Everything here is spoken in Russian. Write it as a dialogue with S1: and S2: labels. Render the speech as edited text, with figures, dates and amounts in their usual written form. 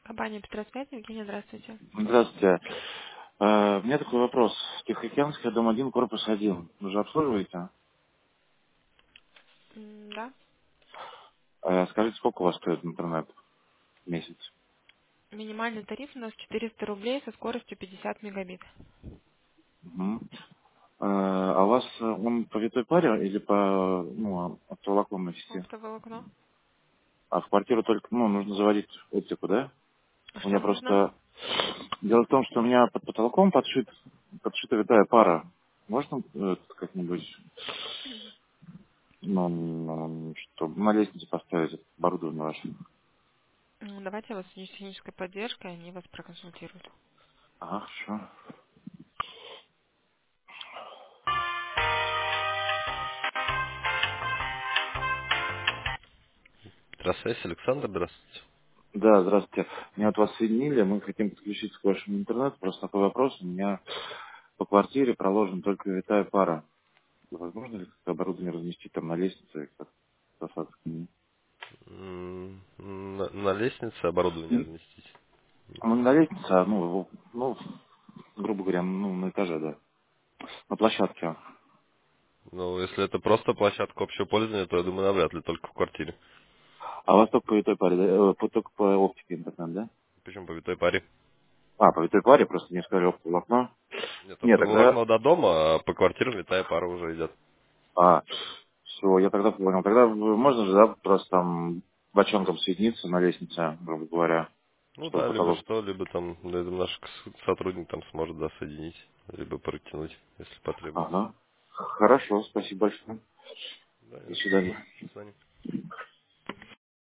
S1: Компания Петросвязь, Евгения, здравствуйте.
S2: Здравствуйте. У меня такой вопрос. Тихоокеанская, дом 1, корпус 1. Вы же обслуживаете?
S1: Да.
S2: Скажите, сколько у вас стоит интернет в месяц?
S1: Минимальный тариф у нас 400 рублей со скоростью 50 мегабит.
S2: Мгм. А у вас он по витой паре или по оптоволоконной сети?
S1: Оптоволокно.
S2: А в квартиру только, нужно заводить оптику, да? У
S1: Что
S2: меня
S1: нужно?
S2: просто... Дело в том, что у меня под потолком подшита витая пара. Можно как-нибудь, чтобы на лестнице поставить оборудование ваше?
S1: Давайте я вас соединю с технической поддержкой, они вас проконсультируют.
S2: Ага, хорошо.
S1: Здравствуйте, Александр, здравствуйте.
S2: Да, здравствуйте. Меня вот вас соединили, мы хотим подключиться к вашему интернету. Просто такой вопрос. У меня по квартире проложена только витая пара. Возможно ли как-то оборудование разместить там на лестнице? И как касаться к нему?
S1: На лестнице оборудование разместить.
S2: Ну, не на лестнице, а, грубо говоря, на этаже, да. На площадке.
S1: Ну, если это просто площадка общего пользования, то я думаю, навряд ли только в квартире.
S2: А у вас только по витой паре, да? Только по оптике интернет, да?
S1: Почему по витой паре?
S2: А, по витой паре, просто не сказали оптоволокно.
S1: Нет,
S2: Нет, тогда...
S1: оптоволокно до дома, а по квартирам витая пара уже идет.
S2: Все, я тогда понял. Тогда можно же, да, просто там бочонком соединиться на лестнице, грубо говоря,
S1: Ну
S2: чтобы
S1: да, либо
S2: потолок.
S1: что, либо там, я думаю, наш сотрудник там сможет, да, соединить, либо протянуть, если потребуется.
S2: Ага. Хорошо, спасибо большое.
S1: Да,
S2: До
S1: не за что.
S2: свидания.
S1: До свидания.